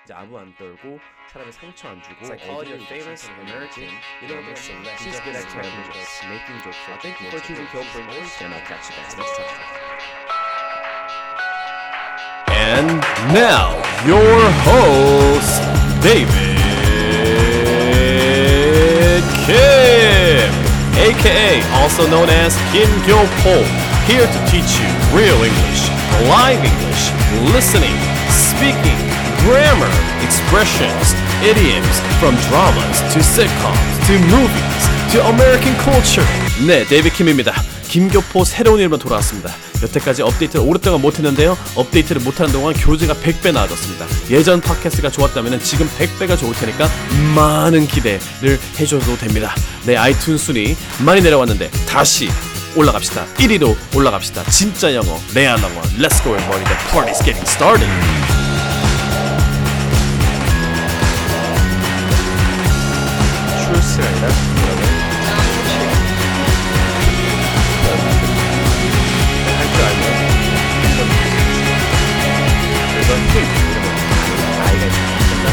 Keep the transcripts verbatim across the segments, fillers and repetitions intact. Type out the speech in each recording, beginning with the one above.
이제 아부 안 떨고 사람의 상처 안 주고 Psychology of famous American. You know what I'm saying? She's good at cracking jokes, making jokes. I think for choosing Phil Pringles, and I'll catch you guys next time. And now, your host, David Kim, aka also known as Kim Gyo-po, here to teach you real English, live English, listening, speaking, grammar, expressions, idioms, from dramas to sitcoms to movies to American culture. 네, 데이비드 킴입니다. 김교포 새로운 이름으로 돌아왔습니다. 여태까지 업데이트를 오랫동안 못했는데요. 업데이트를 못하는 동안 교재가 백 배 나아졌습니다. 예전 팟캐스트가 좋았다면 지금 백 배가 좋을 테니까 많은 기대를 해줘도 됩니다. 내 아이튠 순위 많이 내려왔는데 다시 올라갑시다. 일 위로 올라갑시다. 진짜 영어, 레알 영어. Let's go everybody, the party's getting started. truth가 아니라 할줄 알면 그래서 truth 이러면 아이가 있습니다.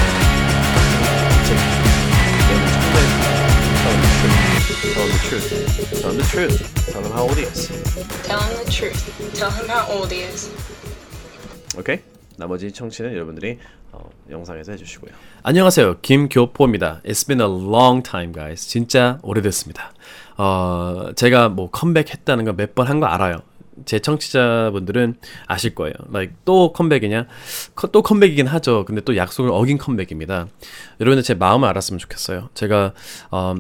Tell him the truth. Tell him the truth. Tell him how old he is. Tell him the truth. Tell him how old he is. 오케이? 나머지 청취는 여러분들이 어, 영상에서 해주시고요. 안녕하세요, 김교포입니다. It's been a long time, guys. 진짜 오래됐습니다. 어, 제가 뭐 컴백했다는 거 몇 번 한 거 알아요. 제 청취자분들은 아실 거예요. Like, 또 컴백이냐? 또 컴백이긴 하죠. 근데 또 약속을 어긴 컴백입니다. 여러분들 제 마음을 알았으면 좋겠어요. 제가 어,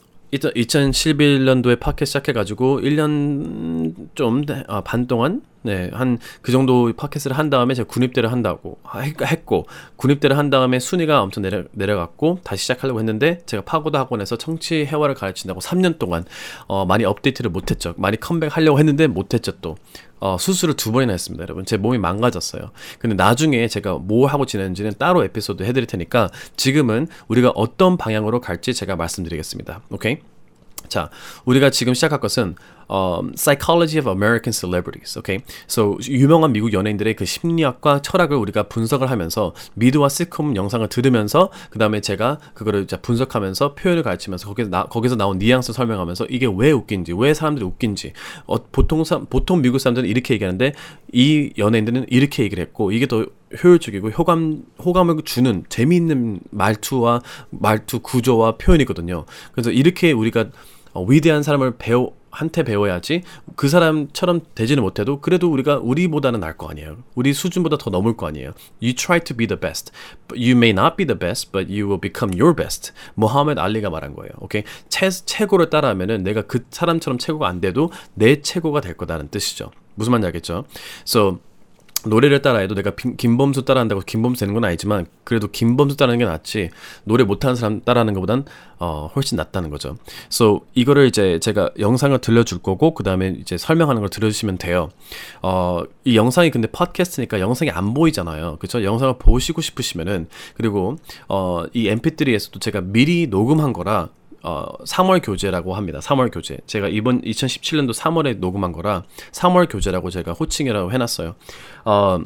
이천십일 년도에 팟캐스트 시작해가지고 일 년 좀 반 동안 네, 한 그 정도 팟캐스트를 한 다음에 제가 군입대를 한다고 했고 군입대를 한 다음에 순위가 엄청 내려, 내려갔고 다시 시작하려고 했는데 제가 파고다 학원에서 청취 회화를 가르친다고 삼 년 동안 어, 많이 업데이트를 못했죠. 많이 컴백하려고 했는데 못했죠. 또 어, 수술을 두 번이나 했습니다. 여러분, 제 몸이 망가졌어요. 근데 나중에 제가 뭐 하고 지냈는지는 따로 에피소드 해드릴 테니까 지금은 우리가 어떤 방향으로 갈지 제가 말씀드리겠습니다. 오케이? 자, 우리가 지금 시작할 것은 um, Psychology of American Celebrities. Okay? So 유명한 미국 연예인들의 그 심리학과 철학을 우리가 분석을 하면서 미드와 시트콤 영상을 들으면서 그 다음에 제가 그거를 이제 분석하면서 표현을 가르치면서 거기서, 나, 거기서 나온 뉘앙스 설명하면서 이게 왜 웃긴지, 왜 사람들이 웃긴지 어, 보통 사, 보통 미국 사람들은 이렇게 얘기하는데 이 연예인들은 이렇게 얘기를 했고 이게 더 효율적이고 호감, 호감을 주는 재미있는 말투와 말투 구조와 표현이거든요. 그래서 이렇게 우리가 어, 위대한 사람을 배워 한테 배워야지 그 사람처럼 되지는 못해도 그래도 우리가 우리보다는 나을 거 아니에요. 우리 수준보다 더 넘을 거 아니에요. You try to be the best. But you may not be the best, but you will become your best. 모하메드 알리가 말한 거예요. 오케이? 최, 최고를 따라하면은 내가 그 사람처럼 최고가 안 돼도 내 최고가 될 거다는 뜻이죠. 무슨 말인지 알겠죠? So 노래를 따라해도 내가 김범수 따라한다고 김범수 되는 건 아니지만 그래도 김범수 따라하는 게 낫지 노래 못하는 사람 따라하는 것보단 어, 훨씬 낫다는 거죠. So 이거를 이제 제가 영상을 들려줄 거고 그 다음에 이제 설명하는 걸 들려주시면 돼요. 어, 이 영상이 근데 팟캐스트니까 영상이 안 보이잖아요. 그렇죠? 영상을 보시고 싶으시면은 그리고 어, 이 엠피쓰리에서도 제가 미리 녹음한 거라 어, 삼월 교재라고 합니다. 삼월 교재. 제가 이번 이천십칠 년도 삼월에 녹음한 거라 삼월 교재라고 제가 호칭이라고 해놨어요. 어,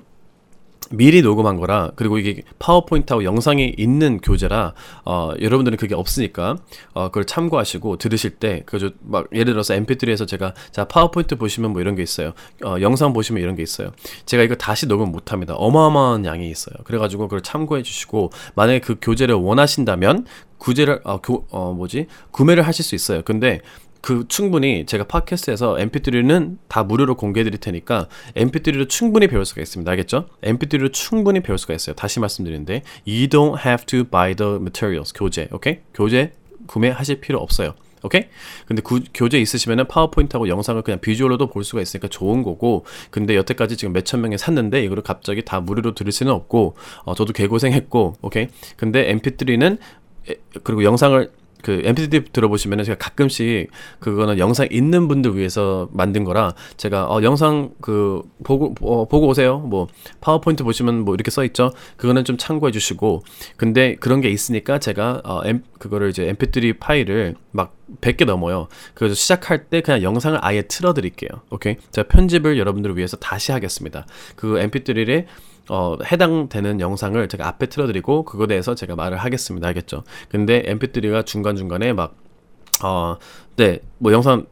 미리 녹음한 거라 그리고 이게 파워포인트하고 영상이 있는 교재라 어, 여러분들은 그게 없으니까 어, 그걸 참고하시고 들으실 때 그저 막 예를 들어서 엠피쓰리에서 제가 자 파워포인트 보시면 뭐 이런 게 있어요. 어, 영상 보시면 이런 게 있어요. 제가 이거 다시 녹음 못합니다. 어마어마한 양이 있어요. 그래가지고 그걸 참고해 주시고 만약에 그 교재를 원하신다면 구제를 어, 교, 어 뭐지 구매를 하실 수 있어요. 근데 그 충분히 제가 팟캐스트에서 엠피쓰리는 다 무료로 공개해 드릴 테니까 엠피쓰리로 충분히 배울 수가 있습니다. 알겠죠? 엠피쓰리로 충분히 배울 수가 있어요. 다시 말씀드리는데 You don't have to buy the materials. 교재, 오케이? 교재 구매하실 필요 없어요. 오케이? 근데 구, 교재 있으시면은 파워포인트하고 영상을 그냥 비주얼로도 볼 수가 있으니까 좋은 거고 근데 여태까지 지금 몇천 명이 샀는데 이거를 갑자기 다 무료로 들을 수는 없고 어, 저도 개고생했고 오케이? 근데 엠피쓰리는 그리고 영상을 그 엠피쓰리 들어보시면은 제가 가끔씩 그거는 영상 있는 분들 위해서 만든 거라 제가 어 영상 그 보고 어, 보고 오세요. 뭐 파워포인트 보시면 뭐 이렇게 써 있죠. 그거는 좀 참고해 주시고 근데 그런 게 있으니까 제가 어 엠, 그거를 이제 엠피쓰리 파일을 막 백 개 넘어요. 그래서 시작할 때 그냥 영상을 아예 틀어드릴게요. 오케이? 제가 편집을 여러분들을 위해서 다시 하겠습니다. 그 엠피쓰리에 어, 해당되는 영상을 제가 앞에 틀어드리고 그거에 대해서 제가 말을 하겠습니다. 알겠죠? 근데 엠피쓰리가 중간중간에 막 어, 네, 뭐 영상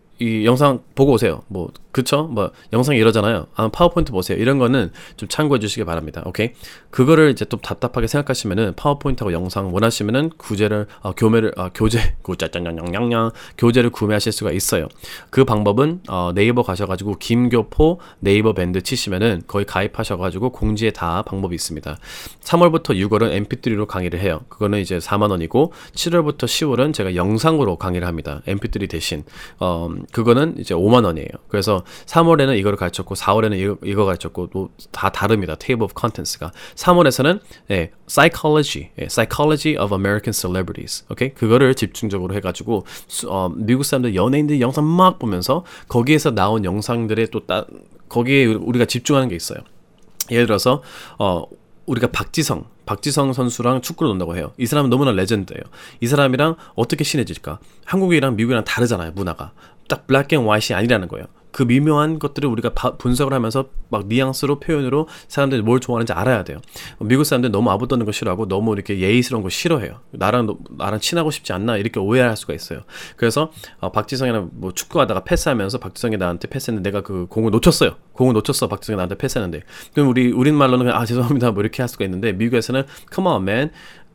이 영상 보고 오세요. 뭐 그쵸? 뭐 영상이 이러잖아요. 아, 파워포인트 보세요. 이런 거는 좀 참고해 주시기 바랍니다. 오케이? 그거를 이제 좀 답답하게 생각하시면은 파워포인트하고 영상 원하시면은 구제를 어, 교매를 어, 교재 구짜짱냥냥냥 교재를 구매하실 수가 있어요. 그 방법은 어, 네이버 가셔가지고 김교포 네이버 밴드 치시면은 거의 가입하셔가지고 공지에 다 방법이 있습니다. 삼월부터 유월은 엠피쓰리로 강의를 해요. 그거는 이제 사만 원이고 칠월부터 시월은 제가 영상으로 강의를 합니다. 엠피쓰리 대신 어, 그거는 이제 오만 원이에요. 그래서 삼월에는 이거를 가르쳤고 사월에는 이거, 이거 가르쳤고 또 다 다릅니다. Table of Contents가. 삼월에서는 예, Psychology, 예, Psychology of American Celebrities. 오케이? 그거를 집중적으로 해가지고 어, 미국 사람들 연예인들 영상 막 보면서 거기에서 나온 영상들에 또 따, 거기에 우리가 집중하는 게 있어요. 예를 들어서 어, 우리가 박지성, 박지성 선수랑 축구를 논다고 해요. 이 사람은 너무나 레전드예요. 이 사람이랑 어떻게 친해질까? 한국이랑 미국이랑 다르잖아요, 문화가. 딱 블랙 앤 화이트이 아니라는 거예요. 그 미묘한 것들을 우리가 바, 분석을 하면서 막 뉘앙스로 표현으로 사람들이 뭘 좋아하는지 알아야 돼요. 미국 사람들 너무 아부 떠는 거 싫어하고 너무 이렇게 예의스러운 거 싫어해요. 나랑 나랑 친하고 싶지 않나 이렇게 오해할 수가 있어요. 그래서 어, 박지성이랑 뭐 축구하다가 패스하면서 박지성이 나한테 패스했는데 내가 그 공을 놓쳤어요. 공을 놓쳤어. 박지성이 나한테 패스했는데 그럼 우리 우린 말로는 그냥, 아 죄송합니다 뭐 이렇게 할 수가 있는데 미국에서는 come on man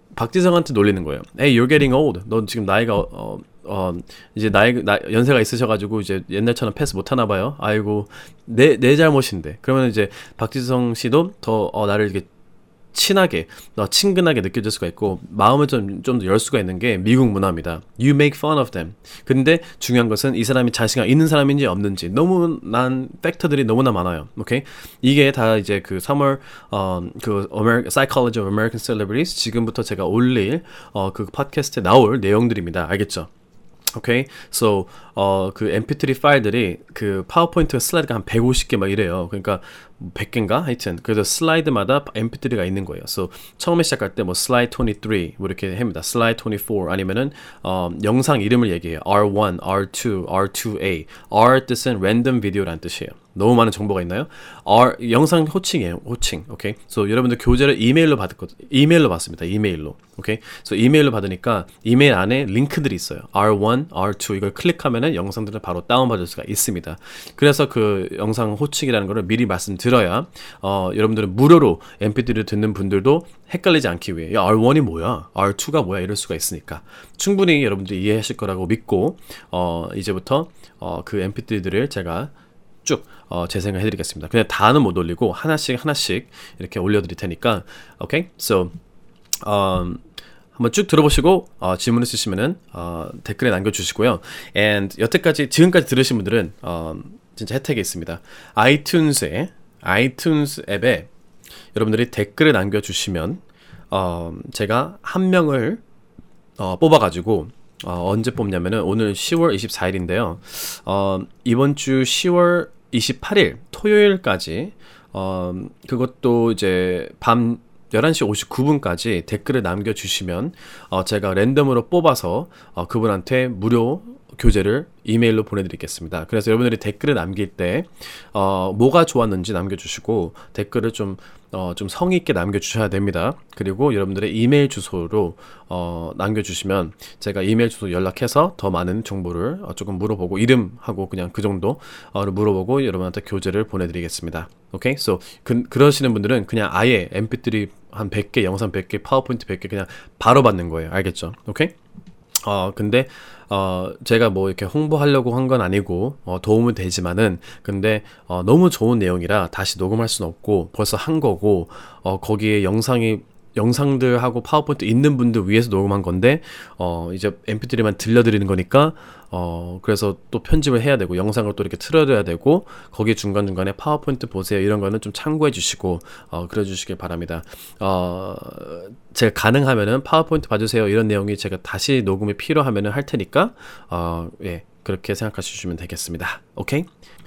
박지성한테 놀리는 거예요. Hey, you're getting old. 너 지금 나이가 어, 어, 어 이제 나이 나, 연세가 있으셔가지고 이제 옛날처럼 패스 못 하나 봐요. 아이고 내 내 잘못인데. 그러면 이제 박지성 씨도 더 어, 나를 이렇게 친하게, 어, 친근하게 느껴질 수가 있고 마음을 좀 좀 더 열 수가 있는 게 미국 문화입니다. You make fun of them. 근데 중요한 것은 이 사람이 자신감 있는 사람인지 없는지 너무 난 팩터들이 너무나 많아요. 오케이? 이게 다 이제 그 삼월 어, 그 American, Psychology of American Celebrities 지금부터 제가 올릴 어, 그 팟캐스트에 나올 내용들입니다. 알겠죠? 오케이, so 어 그 엠피쓰리 파일들이 그 파워포인트 슬라이드가 한 백오십 개 막 이래요. 그러니까 백 개인가 하여튼 그래서 슬라이드마다 엠피쓰리가 있는 거예요. So 처음에 시작할 때 뭐 슬라이드 이십삼 뭐 이렇게 합니다. 슬라이드 이십사 아니면은 어 영상 이름을 얘기해요. 알 원, 알 투, 알 투 에이. R 뜻은 랜덤 비디오라는 뜻이에요. 너무 많은 정보가 있나요? R 영상 호칭이에요. 호칭. 오케이. 그래서 여러분들 교재를 이메일로 받았거든요. 이메일로 받습니다. 이메일로. 오케이. 그래서 이메일로 받으니까 이메일 안에 링크들이 있어요. 알 원, 알 투 이걸 클릭하면은 영상들을 바로 다운받을 수가 있습니다. 그래서 그 영상 호칭이라는 거를 미리 말씀드려야 어, 여러분들은 무료로 엠피쓰리를 듣는 분들도 헷갈리지 않기 위해 야, 알 원이 뭐야? 알 투가 뭐야? 이럴 수가 있으니까 충분히 여러분들이 이해하실 거라고 믿고 어, 이제부터 어, 그 엠피쓰리들을 제가 쭉 어, 재생을 해드리겠습니다. 그냥 다는 못 올리고 하나씩 하나씩 이렇게 올려드릴 테니까 오케이? So um, 한번 쭉 들어보시고 어, 질문 있으시면은 어, 댓글에 남겨주시고요. And 여태까지 지금까지 들으신 분들은 어, 진짜 혜택이 있습니다. 아이튠즈에 아이튠즈 앱에 여러분들이 댓글을 남겨주시면 어, 제가 한 명을 어, 뽑아가지고 어, 언제 뽑냐면은 오늘 시월 이십사일인데요. 어, 이번 주 시월 이십팔일 토요일까지 어, 그것도 이제 밤 열한 시 오십구 분까지 댓글을 남겨주시면 어, 제가 랜덤으로 뽑아서 어, 그분한테 무료 교재를 이메일로 보내드리겠습니다. 그래서 여러분들이 댓글을 남길 때 어, 뭐가 좋았는지 남겨주시고 댓글을 좀, 어, 좀 성의 있게 남겨주셔야 됩니다. 그리고 여러분들의 이메일 주소로 어, 남겨주시면 제가 이메일 주소 연락해서 더 많은 정보를 어, 조금 물어보고 이름하고 그냥 그 정도 어, 물어보고 여러분한테 교재를 보내드리겠습니다. 오케이? So, 그, 그러시는 분들은 그냥 아예 엠피쓰리 한 백 개, 영상 백 개, 파워포인트 백 개 그냥 바로 받는 거예요. 알겠죠? 오케이? 어, 근데, 어, 제가 뭐 이렇게 홍보하려고 한 건 아니고, 어, 도움은 되지만은, 근데, 어, 너무 좋은 내용이라 다시 녹음할 수는 없고, 벌써 한 거고, 어, 거기에 영상이, 영상들하고 파워포인트 있는 분들 위해서 녹음한 건데, 어, 이제 엠피쓰리만 들려드리는 거니까, 어, 그래서 또 편집을 해야 되고, 영상을 또 이렇게 틀어줘야 되고, 거기 중간중간에 파워포인트 보세요. 이런 거는 좀 참고해 주시고, 어, 그래 주시길 바랍니다. 어, 제가 가능하면은 파워포인트 봐주세요. 이런 내용이 제가 다시 녹음이 필요하면은 할 테니까, 어, 예, 그렇게 생각하시면 되겠습니다. 오케이?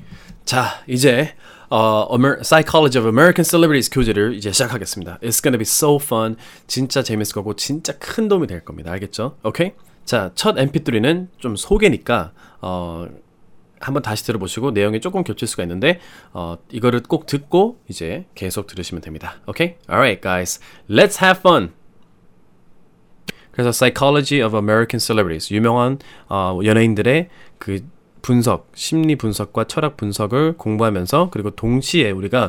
자, 이제, 어, Amer- Psychology of American Celebrities 교재를 이제 시작하겠습니다. It's gonna be so fun. 진짜 재밌을 거고, 진짜 큰 도움이 될 겁니다. 알겠죠? 오케이? 자, 첫 엠피쓰리는 좀 소개니까 어, 한번 다시 들어보시고 내용이 조금 겹칠 수가 있는데 어, 이거를 꼭 듣고 이제 계속 들으시면 됩니다. Okay? Alright, guys. Let's have fun. 그래서 Psychology of American Celebrities, 유명한 어, 연예인들의 그 분석, 심리 분석과 철학 분석을 공부하면서 그리고 동시에 우리가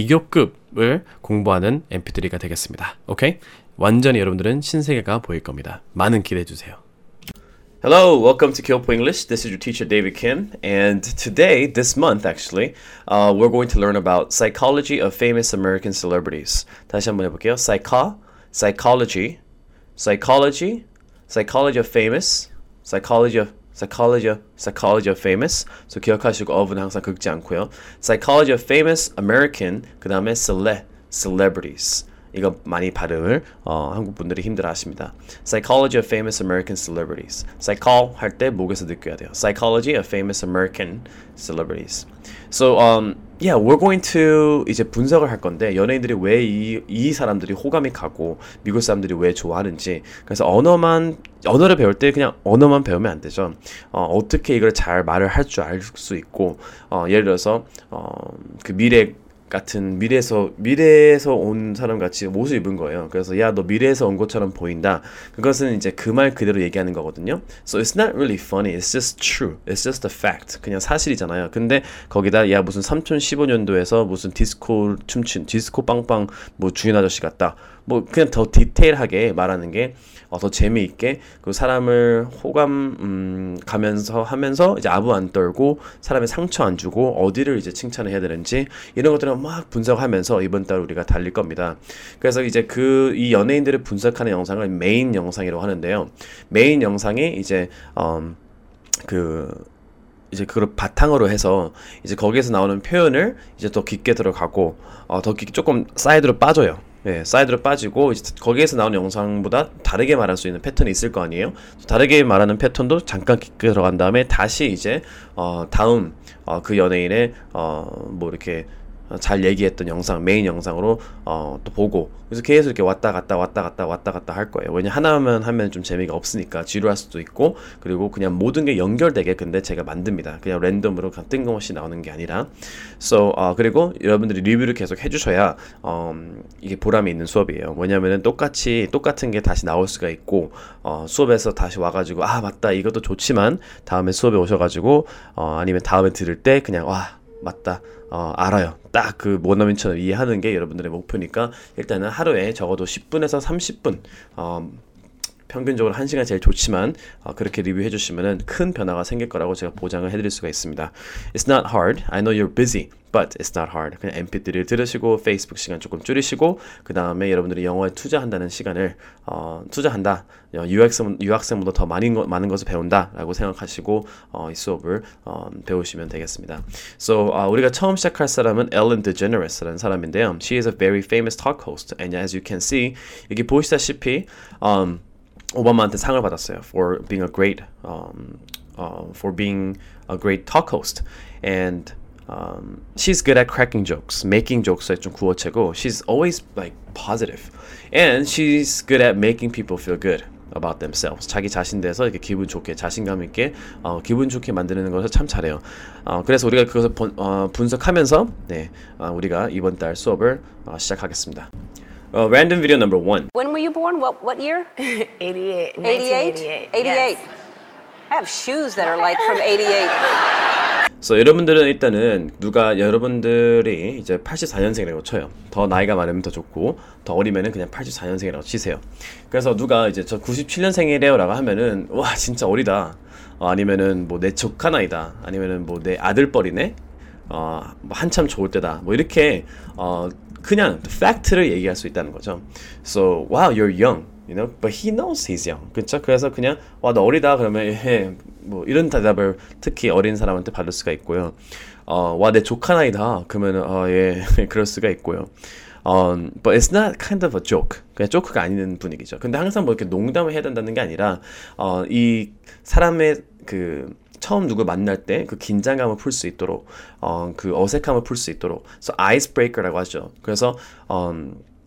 비교급을 공부하는 엠피쓰리가 되겠습니다. 오케이? 완전히 여러분들은 신세계가 보일 겁니다. 많은 기대해 주세요. Hello, welcome to Kyopo English. This is your teacher David Kim, and today, this month actually, uh, we're going to learn about psychology of famous American celebrities. 다시 한번 해볼게요. Psycho, psychology, psychology, psychology of famous, psychology of psychology of psychology of famous. So 기억하시고 of는 항상 긁지 않고요. Psychology of famous American. 그 다음에 cele, celebrities. 이거 많이 발음을 어, 한국 분들이 힘들어하십니다. Psychology of famous American celebrities. Psychol 할 때 목에서 느껴야 돼요. Psychology of famous American celebrities. So um, yeah, we're going to 이제 분석을 할 건데 연예인들이 왜 이 이 사람들이 호감이 가고 미국 사람들이 왜 좋아하는지. 그래서 언어만 언어를 배울 때 그냥 언어만 배우면 안 되죠. 어, 어떻게 이걸 잘 말을 할 줄 알 수 있고 어, 예를 들어서 어, 그 미래 같은 미래에서 미래에서 온 사람 같이 옷을 입은 거예요. 그래서 야, 너 미래에서 온 것처럼 보인다. 그것은 이제 그 말 그대로 얘기하는 거거든요. So it's not really funny. It's just true. It's just a fact. 그냥 사실이잖아요. 근데 거기다 야, 무슨 삼천십오 년도에서 무슨 디스코 춤춘 디스코 빵빵 뭐 주인 아저씨 같다. 뭐 그냥 더 디테일하게 말하는 게 어, 더 재미있게 그 사람을 호감 음, 가면서 하면서 이제 아부 안 떨고 사람의 상처 안 주고 어디를 이제 칭찬을 해야 되는지 이런 것들을 막 분석하면서 이번 달 우리가 달릴 겁니다. 그래서 이제 그 이 연예인들을 분석하는 영상을 메인 영상이라고 하는데요. 메인 영상이 이제 음, 그 이제 그걸 바탕으로 해서 이제 거기에서 나오는 표현을 이제 더 깊게 들어가고 어, 더 깊게 조금 사이드로 빠져요. 네, 사이드로 빠지고 이제 거기에서 나오는 영상보다 다르게 말할 수 있는 패턴이 있을 거 아니에요. 다르게 말하는 패턴도 잠깐 깊게 들어간 다음에 다시 이제 어, 다음 어, 그 연예인의 어, 뭐 이렇게 잘 얘기했던 영상, 메인 영상으로 어, 또 보고 그래서 계속 이렇게 왔다 갔다 왔다 갔다 왔다 갔다 할 거예요. 왜냐 하나만 하면 좀 재미가 없으니까 지루할 수도 있고 그리고 그냥 모든 게 연결되게 근데 제가 만듭니다. 그냥 랜덤으로 그냥 뜬금없이 나오는 게 아니라 so 어, 그리고 여러분들이 리뷰를 계속 해주셔야 어, 이게 보람이 있는 수업이에요. 왜냐면은 똑같이 똑같은 게 다시 나올 수가 있고 어, 수업에서 다시 와가지고 아 맞다 이것도 좋지만 다음에 수업에 오셔가지고 어, 아니면 다음에 들을 때 그냥 와 맞다 어, 알아요. 딱 그 원어민처럼 이해하는 게 여러분들의 목표니까 일단은 하루에 적어도 십 분에서 삼십 분 어, 평균적으로 한 시간 제일 좋지만 어, 그렇게 리뷰해 주시면은 큰 변화가 생길 거라고 제가 보장을 해드릴 수가 있습니다. It's not hard. I know you're busy, but it's not hard. 그냥 엠피쓰리를 들으시고 페이스북 시간 조금 줄이시고 그 다음에 여러분들이 영어에 투자한다는 시간을 어, 투자한다. 유학생, 유학생보다 더 많이, 많은 것을 배운다라고 생각하시고 어, 이 수업을 어, 배우시면 되겠습니다. So uh, 우리가 처음 시작할 사람은 Ellen DeGeneres라는 사람인데요. She is a very famous talk host, and as you can see 여기 보시다시피 um, 오바마한테 상을 받았어요. For being a great, um, uh, for being a great talk host, and um, she's good at cracking jokes, making jokes에 좀 구어체고, she's always like positive, and she's good at making people feel good about themselves. 자기 자신 대해서 이렇게 기분 좋게, 자신감 있게, 어, 기분 좋게 만드는 것을 참 잘해요. 어, 그래서 우리가 그것을 번, 어, 분석하면서, 네, 어, 우리가 이번 달 수업을 어, 시작하겠습니다. Uh, random video number one. When were you born? What what year? eighty-eight. eighty-eight? eighty-eight. eighty-eight. Yes. I have shoes that are like from eighty-eight. So, 여러분들은 일단은 누가 여러분들이 이제 팔십사 년생이라고 쳐요. 더 나이가 많으면 더 좋고 더 어리면은 그냥 팔십사 년생이라고 치세요. 그래서 누가 이제 저 구십칠 년생이래요라고 하면은 와 진짜 어리다. 어, 아니면은 뭐 내 조카 나이다. 아니면은 뭐 내 아들뻘이네. 어, 뭐 한참 좋을 때다. 뭐 이렇게 어 그냥 팩트를 얘기할 수 있다는 거죠. So, wow, you're young, you know, but he knows he's young. 그렇죠? 그래서 그냥 와, 너 어리다 그러면 예, 뭐 이런 대답을 특히 어린 사람한테 받을 수가 있고요. 어, 와, 내 조카 나이다 그러면 어, 예, 그럴 수가 있고요. Um, but it's not kind of a joke. 그냥 조크가 아닌 분위기죠. 근데 항상 뭐 이렇게 농담을 해야 된다는 게 아니라 어, 이 사람의 그 처음 누구 만날 때 그 긴장감을 풀 수 있도록 어, 그 어색함을 풀 수 있도록 그래서 icebreaker라고 하죠. 그래서 음,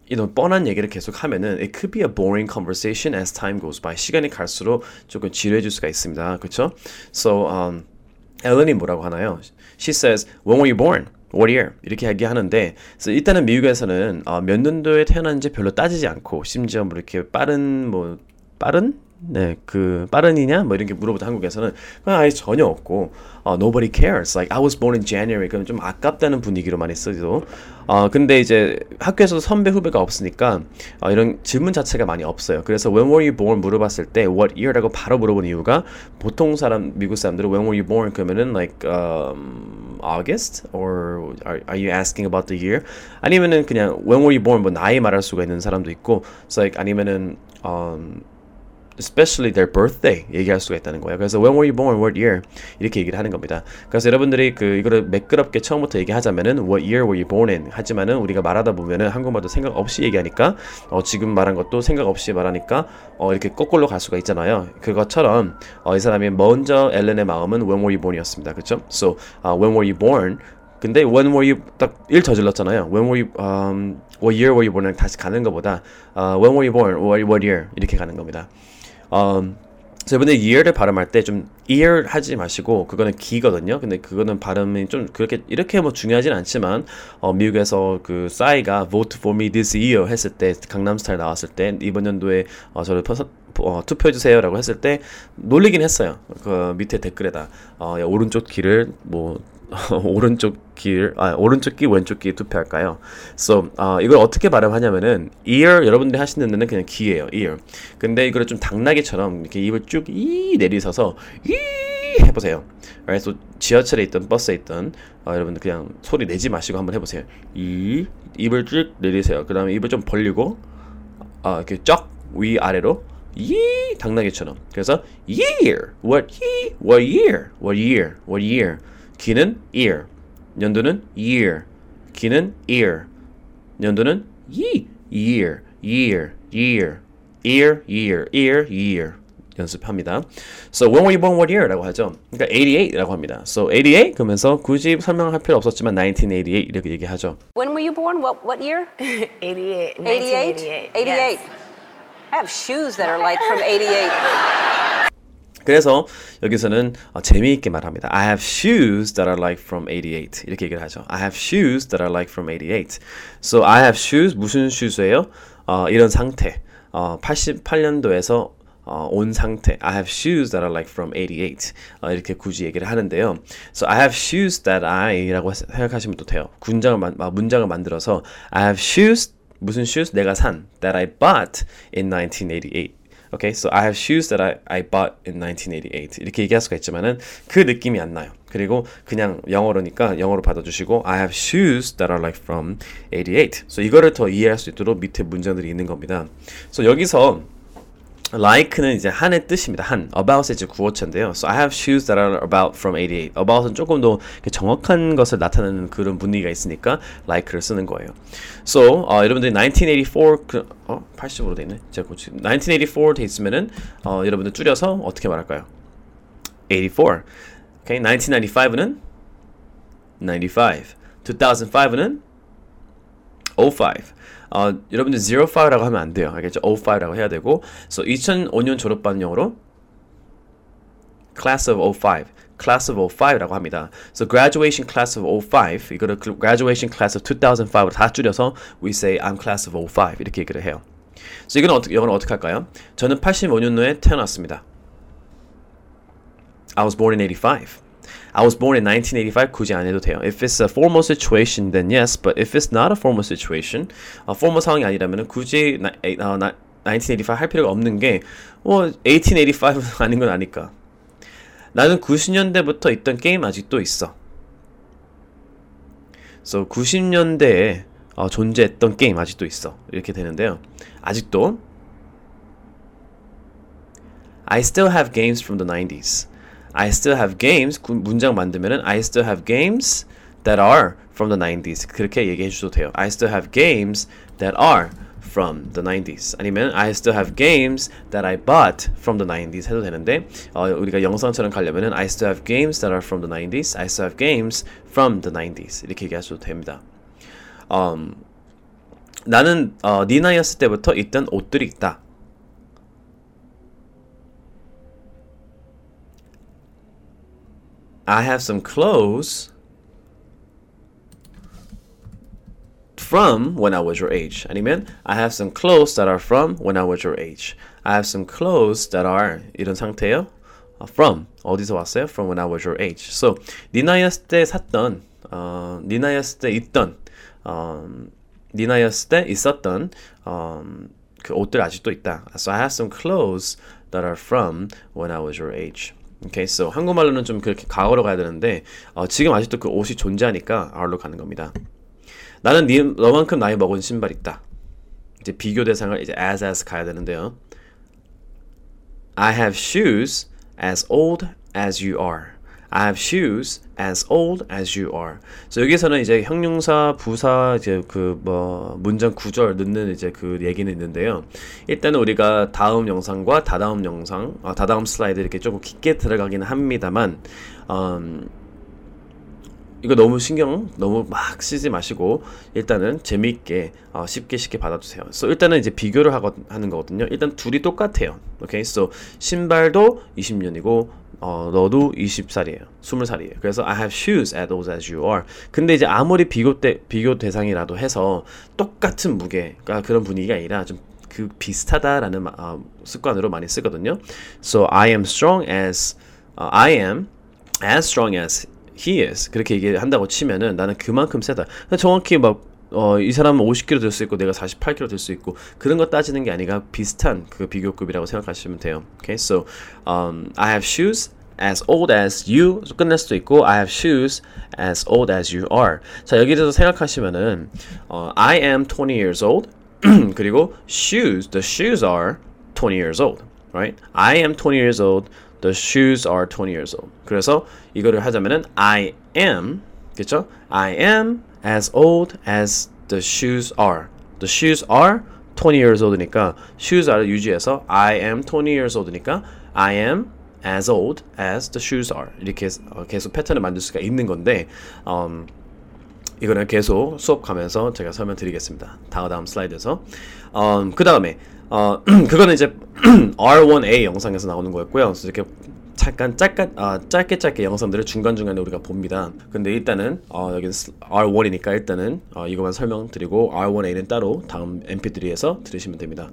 이런 뻔한 얘기를 계속 하면은 it could be a boring conversation as time goes by. 시간이 갈수록 조금 지루해질 수가 있습니다. 그렇죠? So um, 앨런이 뭐라고 하나요? She says, when were you born? What year? 이렇게 얘기하는데 so 일단은 미국에서는 어, 몇 년도에 태어난지 별로 따지지 않고 심지어 뭐 이렇게 빠른 뭐 빠른 네, 그 빠른이냐 뭐 이런 게 물어보자 한국에서는 그냥 아예 전혀 없고 어, nobody cares. Like I was born in January. 그럼 좀 아깝다는 분위기로 많이 쓰죠. 어, 근데 이제 학교에서도 선배 후배가 없으니까 어, 이런 질문 자체가 많이 없어요. 그래서 when were you born 물어봤을 때 what year라고 바로 물어본 이유가 보통 사람 미국 사람들은 when were you born 그러면은 like um, August or are, are you asking about the year? 아니면은 그냥 when were you born 뭐 나이 말할 수가 있는 사람도 있고 so like 아니면은 um, especially their birthday 얘기할 수가 있다는 거예요. 그래서 when were you born, what year 이렇게 얘기를 하는 겁니다. 그래서 여러분들이 그 이거를 매끄럽게 처음부터 얘기하자면은 what year were you born in 하지만은 우리가 말하다 보면은 한국말도 생각 없이 얘기하니까 어, 지금 말한 것도 생각 없이 말하니까 어, 이렇게 거꾸로 갈 수가 있잖아요. 그것처럼 어, 이 사람이 먼저 앨런의 마음은 when were you born이었습니다. 그렇죠? So uh, when were you born 근데 when were you 딱 일 저질렀잖아요. When were you um, what year were you born 다시 가는 것보다 uh, when were you born, what, what year 이렇게 가는 겁니다. Um, 그래서 여러분들 year를 발음할 때 좀 ear 하지 마시고 그거는 기거든요. 근데 그거는 발음이 좀 그렇게 이렇게 뭐 중요하진 않지만 어, 미국에서 그 싸이가 vote for me this year 했을 때 강남스타일 나왔을 때 이번 연도에 어, 저를 퍼서, 어, 투표해주세요라고 했을 때 놀리긴 했어요. 그 밑에 댓글에다 어, 야, 오른쪽 귀를 뭐 오른쪽 귀, 아 오른쪽 귀 왼쪽 귀 투표할까요? So 어, 이걸 어떻게 발음하냐면은 ear 여러분들이 하시는 데는 그냥 귀예요, ear. 근데 이거를 좀 당나귀처럼 이렇게 입을 쭉 이 내리서서 이 해보세요. 그래서 지하철에 있던 버스에 있던 어, 여러분들 그냥 소리 내지 마시고 한번 해보세요. 이 입을 쭉 내리세요. 그 다음에 입을 좀 벌리고 어, 이렇게 쫙 위 아래로 이 당나귀처럼. 그래서 year, what he, what year, what year, what year. 귀는 ear, 연도는 year, 귀는 ear, 연도는 ye, year, year, year, ear, year, ear, year 연습합니다. So when were you born, what year? 라고 하죠. 그러니까 eighty-eight라고 합니다. So eighty-eight 그러면서 굳이 설명할 필요 없었지만 nineteen eighty-eight 이렇게 얘기하죠. When were you born? What what year? eighty-eight. eighty-eight? eighty-eight. I have shoes that are like from eighty-eight. 그래서 여기서는 어, 재미있게 말합니다. I have shoes that are like from eighty-eight 이렇게 얘기를 하죠. I have shoes that are like from eighty-eight. So I have shoes 무슨 shoes예요? 어, 이런 상태. 어, 팔십팔 년도에서 어, 온 상태. I have shoes that are like from eighty-eight. 어, 이렇게 굳이 얘기를 하는데요. So I have shoes that I라고 생각하시면 또 돼요. 문장을, 문장을 만들어서 I have shoes 무슨 shoes? 내가 산 that I bought in nineteen eighty-eight. Okay, so I have shoes that I, I bought in nineteen eighty-eight. 이렇게 얘기할 수가 있지만은 그 느낌이 안 나요. 그리고 그냥 영어로니까 영어로 받아주시고 I have shoes that are like from eighty-eight. So 이거를 더 이해할 수 있도록 밑에 문장들이 있는 겁니다. So 여기서 like는 이제 한의 뜻입니다. 한. about의 이제 구어체인데요. So I have shoes that are about from eighty-eight. about은 조금 더 정확한 것을 나타내는 그런 분위기가 있으니까 like를 쓰는 거예요. So 어, 여러분들이 nineteen eighty-four 그, 어 팔십으로 돼 있네. 제가 고치. nineteen eighty-four 돼 있으면은 어, 여러분들 줄여서 어떻게 말할까요? eighty-four. Okay, nineteen ninety-five는 ninety-five. two thousand five는 oh five. 어, 여러분들 oh five라고 하면 안 돼요. 알겠죠? oh five라고 해야 되고 so 이천오 년 졸업반 영어로 class of oh five, class of oh five라고 합니다. So graduation class of oh five 이거를 graduation class of two thousand five로 다 줄여서 we say I'm class of oh five 이렇게 얘기를 해요. So 이거는 어떻게 영어는 어떻게 할까요? 저는 팔십오 년도에 태어났습니다. I was born in eighty-five. I was born in nineteen eighty-five 굳이 안 해도 돼요. If it's a formal situation, then yes. But if it's not a formal situation, 어, formal 상황이 아니라면 굳이 나, 어, 나, nineteen eighty-five 할 필요가 없는 게 뭐 eighteen eighty-five는 아닌 건 아니까. 나는 구십 년대부터 있던 게임 아직도 있어. So 구십 년대에 어, 존재했던 게임 아직도 있어. 이렇게 되는데요. 아직도 I still have games from the nineties. I still have games. 문장 만들면은 I still have games that are from the nineties. 그렇게 얘기해 주셔도 돼요. I still have games that are from the nineties. 아니면 I still have games that I bought from the nineties 해도 되는데 어, 우리가 영상처럼 가려면은 I still have games that are from the nineties. I still have games from the nineties. 이렇게 얘기하셔도 됩니다. Um, 나는 어, 네 나이였을 때부터 있던 옷들이 있다. I have some clothes from when I was your age. 아니면 I have some clothes that are from when I was your age. I have some clothes that are 이런 상태예요. From 어디서 왔어요? From when I was your age. So 네 나이였을 때 샀던, 어, 네 나이였을 때 있던, 어, 네 나이였을 때 있었던 어, 그 옷들 아직도 있다. So I have some clothes that are from when I was your age. Okay, so 한국말로는 좀 그렇게 과거로 가야 되는데 어, 지금 아직도 그 옷이 존재하니까 R로 가는 겁니다. 나는 네, 너만큼 나이 먹은 신발 있다. 이제 비교 대상을 이제 as as 가야 되는데요. I have shoes as old as you are. I have shoes as old as you are. So 여기서는 이제 형용사, 부사, 이제 그 뭐 문장 구절 넣는 이제 그 얘기는 있는데요. 일단은 우리가 다음 영상과 다다음 영상, 아, 다다음 슬라이드 이렇게 조금 깊게 들어가기는 합니다만, 음, 이거 너무 신경 너무 막 쓰지 마시고 일단은 재미있게 어, 쉽게 쉽게 받아주세요. So 일단은 이제 비교를 하거, 하는 거거든요. 일단 둘이 똑같아요. Okay, so 신발도 이십 년이고 어, 너도 스무 살이에요. 스무 살이에요. 그래서 I have shoes as old as you are. 근데 이제 아무리 비교 대, 비교 대상이라도 해서 똑같은 무게가 그런 분위기가 아니라 좀 그 비슷하다라는 어, 습관으로 많이 쓰거든요. So I am strong as uh, I am as strong as he is. 그렇게 얘기한다고 치면은 나는 그만큼 세다. 정확히 막 어, 이 사람은 오십 킬로그램 들 수 있고 내가 사십팔 킬로그램 들 수 있고 그런 거 따지는 게 아니라 비슷한 그 비교급이라고 생각하시면 돼요. Okay, so um, I have shoes as old as you 끝낼 수도 있고 I have shoes as old as you are. 자 여기서 생각하시면은 어, I am twenty years old 그리고 shoes, the shoes are twenty years old, right? I am twenty years old, the shoes are twenty years old. 그래서 이거를 하자면은 I am, 그렇죠? I am as old as the shoes are. The shoes are twenty years old니까 shoes are를 유지해서 I am twenty years old니까 I am as old as the shoes are. 이렇게 계속 패턴을 만들 수가 있는 건데 음, 이거는 계속 수업 가면서 제가 설명드리겠습니다. 다음 다음 슬라이드에서 음, 그 다음에 어, 그거는 이제 알 원 에이 영상에서 나오는 거였고요. 그래서 이렇게 잠깐 짧게, 아, 짧게 짧게 영상들을 중간중간에 우리가 봅니다. 근데 일단은 어, 여기는 알 원이니까 일단은 어, 이것만 설명드리고 알 원 에이는 따로 다음 엠피쓰리에서 들으시면 됩니다.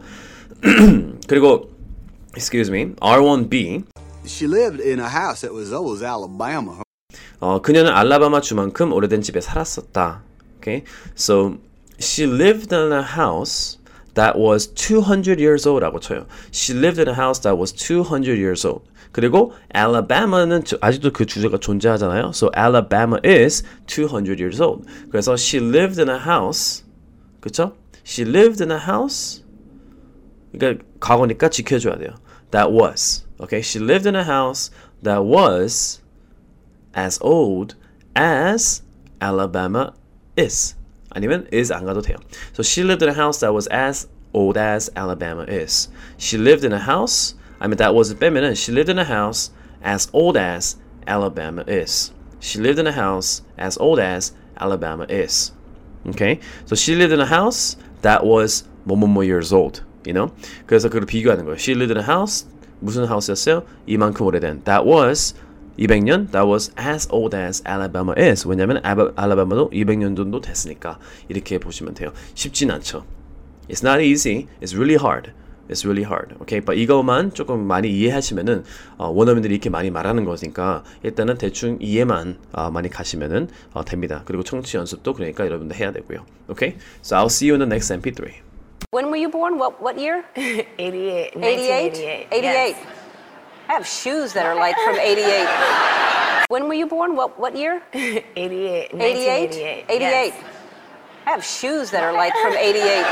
그리고 excuse me, 알 원 비 She lived in a house that was old as Alabama. 어, 그녀는 알라바마 주만큼 오래된 집에 살았었다. Okay, so she lived in a house that was two hundred years old라고 쳐요. She lived in a house that was two hundred years old. 그리고 Alabama는 아직도 그 주제가 존재하잖아요. So Alabama is two hundred years old. 그래서 she lived in a house. 그쵸? She lived in a house. 그러니까 과거니까 지켜줘야 돼요. That was. Okay? She lived in a house that was as old as Alabama is. 아니면 is 안 가도 돼요. So she lived in a house that was as old as Alabama is. She lived in a house I mean that was 빼면은 she lived in a house as old as Alabama is. She lived in a house as old as Alabama is. Okay? So she lived in a house that was 뭐뭐뭐 years old. You know? 그래서 그걸 비교하는 거예요. She lived in a house 무슨 house였어요? 이만큼 오래된. That was 이백 년. That was as old as Alabama is. 왜냐면 알라바마도 이백 년 정도 됐으니까. 이렇게 보시면 돼요. 쉽진 않죠. It's not easy. It's really hard. It's really hard. Okay, but 이거만 조금 많이 이해하시면은 어, 원어민들이 이렇게 많이 말하는 거니까 일단은 대충 이해만 어, 많이 가시면은 어, 됩니다. 그리고 청취 연습도 그러니까 여러분들 해야 되고요. Okay, so I'll see you in the next 엠피쓰리. When were you born? What what year? eighty-eight. eighty-eight? eighty-eight. eighty-eight. Yes. I have shoes that are like from eighty-eight. When were you born? What what year? eighty-eight. eighty-eight? eighty-eight. eighty-eight. I have shoes that are like from eighty-eight.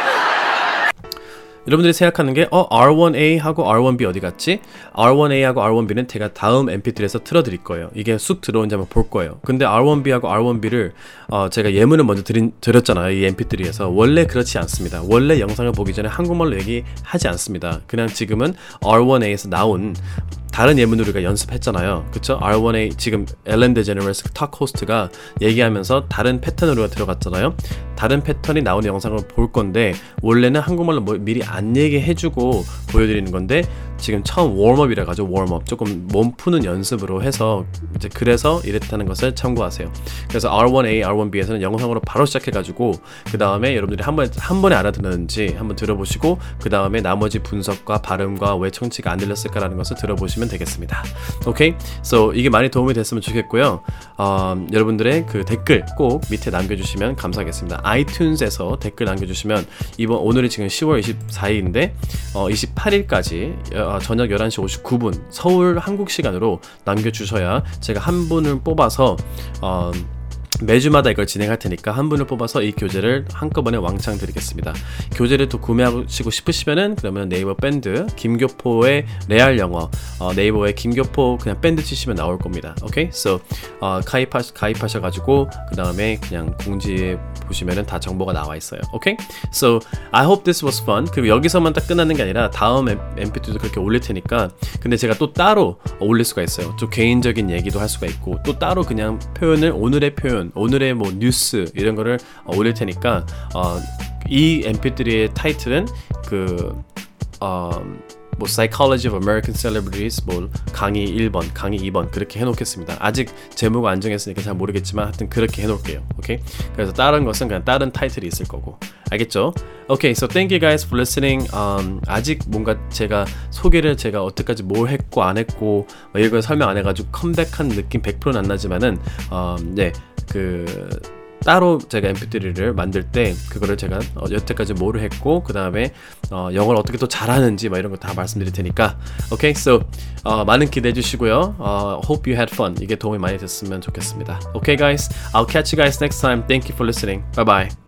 여러분들이 생각하는 게 어, 알 원 에이하고 알 원 비 어디 갔지? 알 원 에이하고 알 원 비는 제가 다음 엠피쓰리에서 틀어드릴 거예요. 이게 쑥 들어온지 한번 볼 거예요. 근데 알 원 비하고 알 원 비를 어, 제가 예문을 먼저 드린, 드렸잖아요. 이 엠피쓰리에서. 원래 그렇지 않습니다. 원래 영상을 보기 전에 한국말로 얘기하지 않습니다. 그냥 지금은 알 원 에이에서 나온 다른 예문으로 우리가 연습했잖아요. 그쵸? 알 원 에이 지금 엘렌 데제네레스 탁 호스트가 얘기하면서 다른 패턴으로 들어갔잖아요. 다른 패턴이 나오는 영상을 볼 건데 원래는 한국말로 뭐 미리 안 얘기해주고 보여드리는 건데 지금 처음 웜업이라 가지고 웜업 조금 몸 푸는 연습으로 해서 이제 그래서 이랬다는 것을 참고하세요. 그래서 알 원 에이, 알 원 비에서는 영상으로 바로 시작해가지고 그 다음에 여러분들이 한 번에 한 번에 알아듣는지 한번 들어보시고 그 다음에 나머지 분석과 발음과 왜 청취가 안 들렸을까라는 것을 들어보시면 되겠습니다. 오케이? So 이게 많이 도움이 됐으면 좋겠고요. 어, 여러분들의 그 댓글 꼭 밑에 남겨주시면 감사하겠습니다. 아이튠즈에서 댓글 남겨주시면 이번 오늘이 지금 시월 이십사일인데 어, 이십팔일까지 어, 저녁 열한 시 오십구 분 서울 한국 시간으로 남겨주셔야 제가 한 분을 뽑아서 어, 매주마다 이걸 진행할 테니까 한 분을 뽑아서 이 교재를 한꺼번에 왕창 드리겠습니다. 교재를 또 구매하시고 싶으시면은 그러면 네이버 밴드 김교포의 레알 영어 어, 네이버에 김교포 그냥 밴드 치시면 나올 겁니다. 오케이? So 어, 가입하, 가입하셔가지고 그 다음에 그냥 공지에 보시면은 다 정보가 나와 있어요. 오케이? So I hope this was fun. 그리고 여기서만 딱 끝나는 게 아니라 다음 엠피쓰리도 그렇게 올릴 테니까 근데 제가 또 따로 올릴 수가 있어요. 좀 개인적인 얘기도 할 수가 있고 또 따로 그냥 표현을 오늘의 표현 오늘의 뭐 뉴스 이런 거를 어, 올릴 테니까 어, 이 엠피쓰리의 타이틀은 그 어, 뭐 Psychology of American Celebrities 뭐 강의 일 번, 강의 이 번 그렇게 해놓겠습니다. 아직 제목 안 정했으니까 잘 모르겠지만 하여튼 그렇게 해놓을게요. 오케이? 그래서 다른 것은 그냥 다른 타이틀이 있을 거고 알겠죠? 오케이, so thank you guys for listening. Um, 아직 뭔가 제가 소개를 제가 어떻게까지 뭘 했고 안 했고 뭐 이런 걸 설명 안 해가지고 컴백한 느낌 백 퍼센트는 안 나지만은 um, 네, 그 따로 제가 엠피쓰리를 만들 때 그거를 제가 어, 여태까지 뭐를 했고 그 다음에 어, 영어를 어떻게 또 잘하는지 막 이런 거 다 말씀드릴 테니까 오케이, so 어, 많은 기대해 주시고요. 어, hope you had fun. 이게 도움이 많이 됐으면 좋겠습니다. Okay guys, I'll catch you guys next time. Thank you for listening. Bye bye.